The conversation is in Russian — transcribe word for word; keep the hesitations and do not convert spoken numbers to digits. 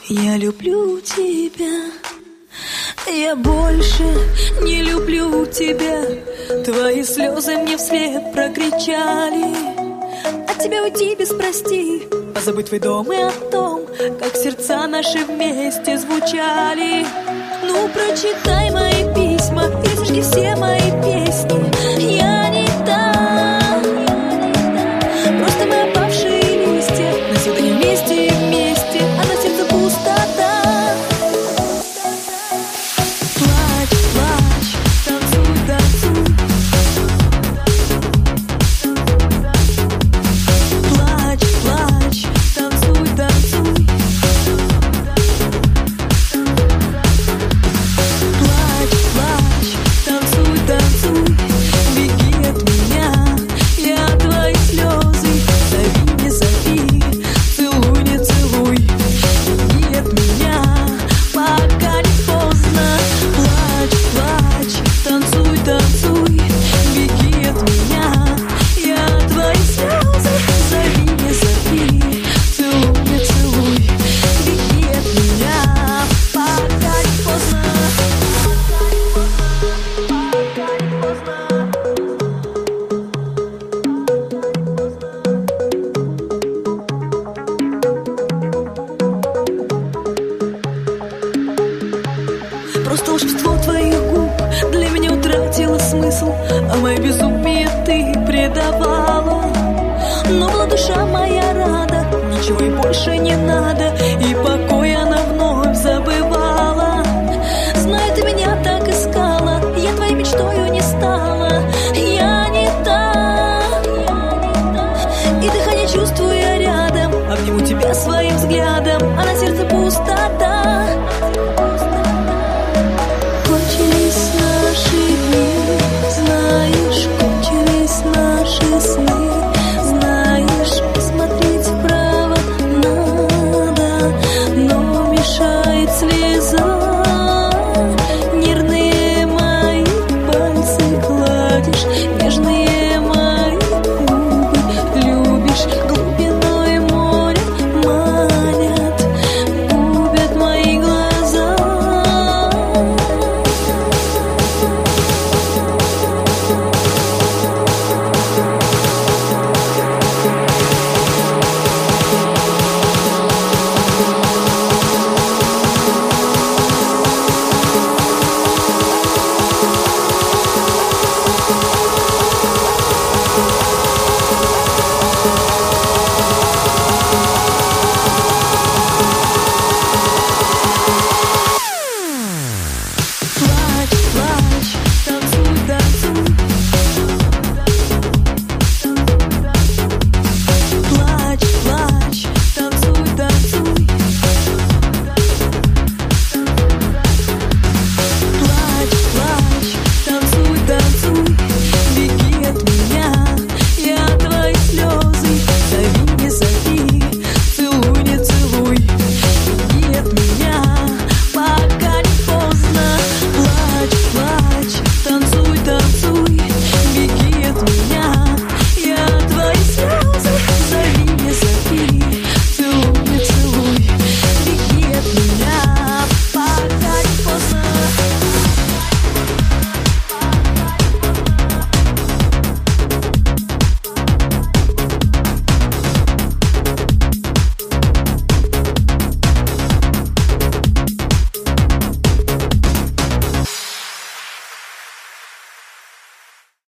Я люблю тебя, я больше не люблю тебя. Твои слезы мне вслед прокричали: от тебя уйти без прости, позабыть твой дом и о том, как сердца наши вместе звучали. Ну прочитай мои письма и зажги все мои песни. Я не та, просто мы опавшие листья, навсегда не вместе и вместе, а на сердце пустота. Плачь, плачь, танцуй, танцуй. Плачь, плачь, танцуй, танцуй. Плачь, плачь, танцуй, танцуй. Беги от меня, я твои слезы. Зови, не зови, целуй, не целуй. Беги от меня, пока не поздно. Плачь, плачь, танцуй, танцуй. Беги от меня, я твои слезы. Зови, не зови, целуй, не целуй. Беги от меня, пока не поздно. Просто волшебство твоих губ для меня утратило смысл, а мое безумие ты предавала. Но была душа моя рада, ничего и больше не надо.